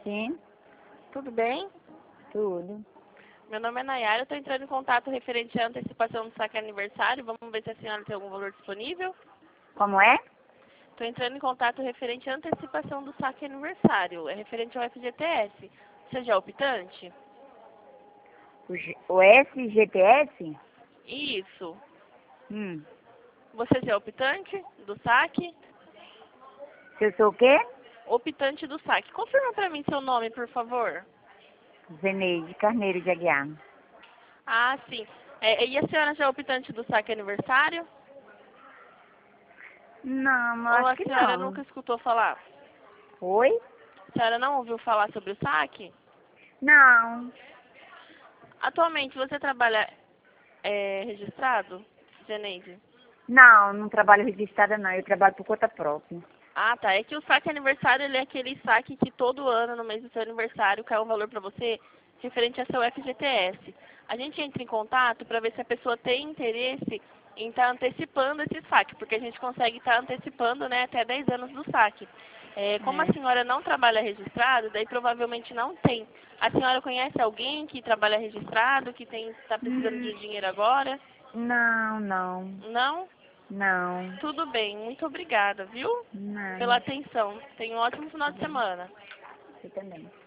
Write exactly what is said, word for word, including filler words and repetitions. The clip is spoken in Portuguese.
Sim, Tudo bem? tudo. Meu nome é Nayara, eu estou entrando em contato referente à antecipação do saque aniversário. Vamos ver se a senhora tem algum valor disponível. Como é? Estou entrando em contato referente à antecipação do saque aniversário. É referente ao F G T S. Você já é optante? O, G- o S G T S? Isso. Hum. Você já é optante do saque? Se eu sou o quê? Optante do saque. Confirma para mim seu nome, por favor. Zeneide Carneiro de Aguiar. Ah, sim. É, e a senhora já é optante do saque aniversário? Não, eu Ou acho a que senhora não. nunca escutou falar? Oi? A senhora não ouviu falar sobre o saque? Não. Atualmente você trabalha é, registrado, Zeneide? Não, não trabalho registrada não. Eu trabalho por conta própria. Ah, tá. É que o saque aniversário, ele é aquele saque que todo ano, no mês do seu aniversário, cai um valor para você referente a seu F G T S. A gente entra em contato para ver se a pessoa tem interesse em estar antecipando esse saque, porque a gente consegue estar antecipando, né, até dez anos do saque. É, como a É. senhora não trabalha registrado, daí provavelmente não tem. A senhora conhece alguém que trabalha registrado, que tem está precisando Hum, de dinheiro agora? não, não. Não? Não. Tudo bem. Muito obrigada, viu? Pela Não. atenção. Tenha um ótimo final Tá de bom. semana. Você também.